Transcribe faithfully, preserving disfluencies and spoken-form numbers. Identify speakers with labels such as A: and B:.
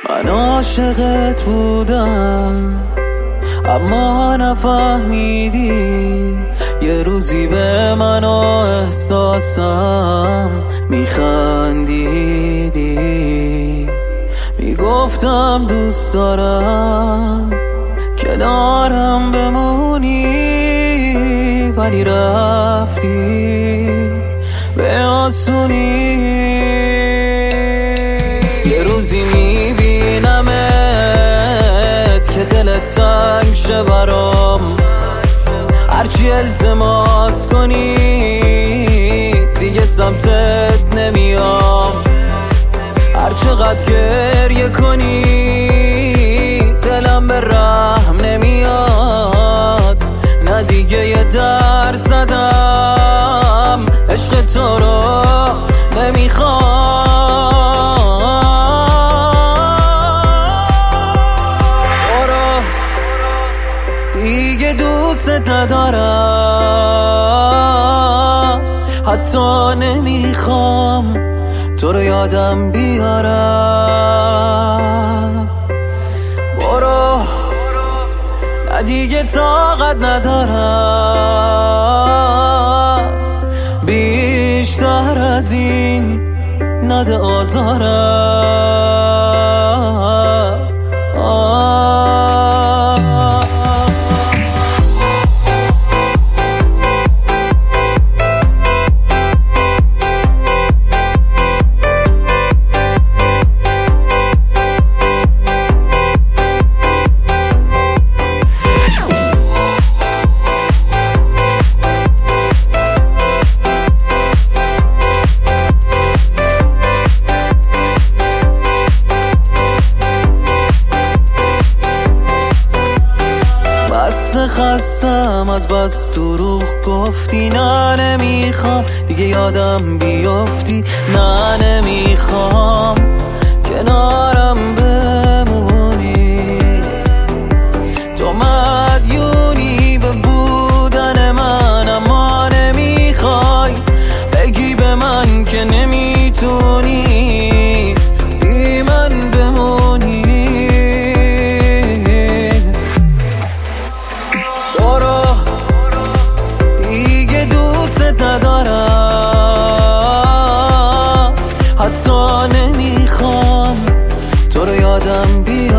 A: من عاشقت بودم اما نفهمیدی، یه روزی به من و احساسم میخندیدی. میگفتم دوست دارم کنارم بمونی، ولی رفتی به آسونی. یه روزی میبینمت که دلت تنگ شه برام، هرچی التماس کنی دیگه سمتت نمیام. هر چقدر گریه کنی دلم به رحم نمیاد. نه دیگه یه در زدم، عشق تو رو نمیخوام. برو دیگه دوست ندارم، حتی نمیخوام تو رو یادم بیارم. برو نه دیگه طاقت ندارم، بیشتر از این نده آزارم. خستم از بس دروغ گفتی، نه نمیخوام دیگه یادم بیفتی، نه نمیخوام کنارم بمونی. تو مدیونی به بودن من، اما نمیخوای بگی به من که نمیتونی بی من بمونی. ندارم حتی نمیخوام تو رو یادم بیارم.